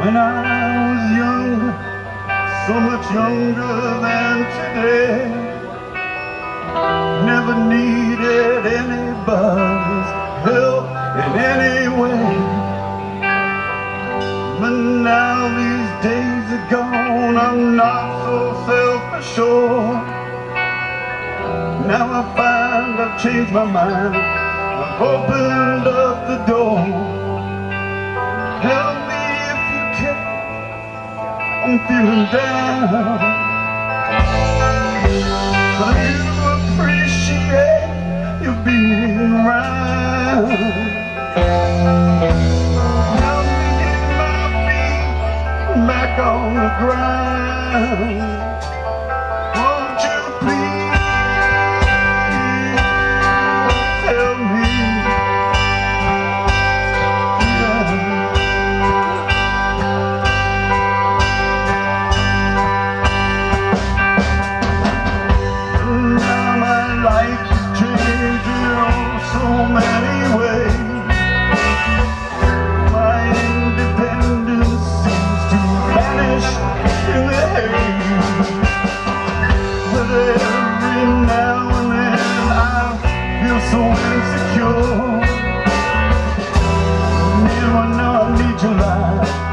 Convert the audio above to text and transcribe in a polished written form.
When I was younger, so much younger than today, never needed anybody's help in any way. But now these days are gone, I'm not so self-assured. Now I find I've changed my mind, I've opened up the door. Help me if you can, I'm feeling down. So you appreciate you being around. Help me get my feet back on the ground. Won't you please help me? Life is changing in so many ways. My independence seems to vanish in the haze. But every now and then I feel so insecure. You know I need your light.